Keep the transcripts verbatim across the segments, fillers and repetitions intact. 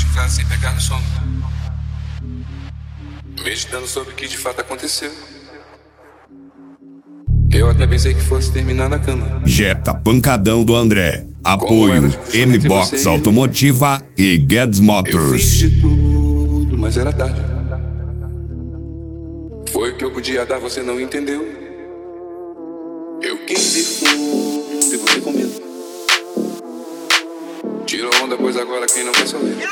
de casa sem pegar no sono, meditando sobre o que de fato aconteceu. Eu até pensei que fosse terminar na cama. Jetta Pancadão do André. Apoio M-Box Automotiva e Guedes Eu Motors. fiz de tudo, mas era tarde. Foi o que eu podia dar, você não entendeu. Eu quis ir fundo e você com medo. Tirou onda, pois agora quem não quer sou eu.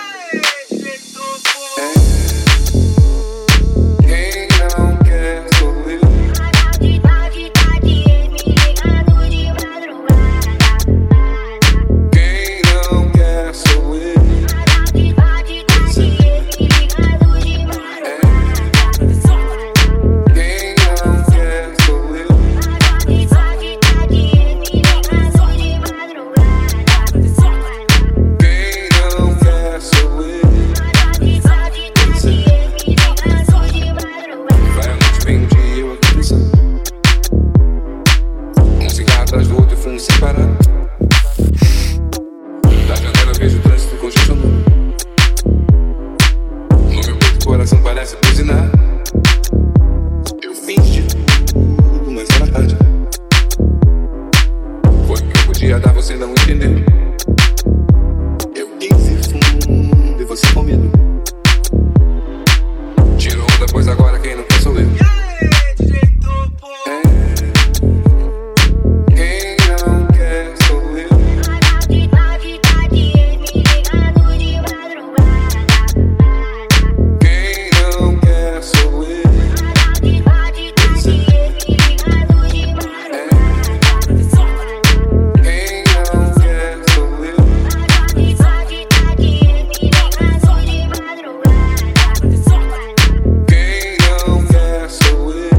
Quem não quer sou eu. Quem não quer sou eu. Quem não quer sou eu. Quem não quer sou eu. Vai a noite, vem um dia eu aqui pensando. Um cigarro atrás do outro e fumo sem parar. Da janela eu vejo o trânsito congestionando. No meu peito o coração parece buzinar. Eu fiz de tudo, mas era tarde. Foi o que eu podia dar, você não entendeu. Eu quis ir fundo e você com medo. Tirou onda, pois agora quem não quer sou eu. É. Quem não quer sou eu. Quem não quer sou eu. Quem não quer sou eu. Quem não quer sou eu.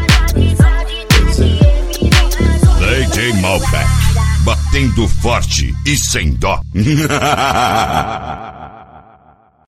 D J Malbec. Batendo forte e sem dó.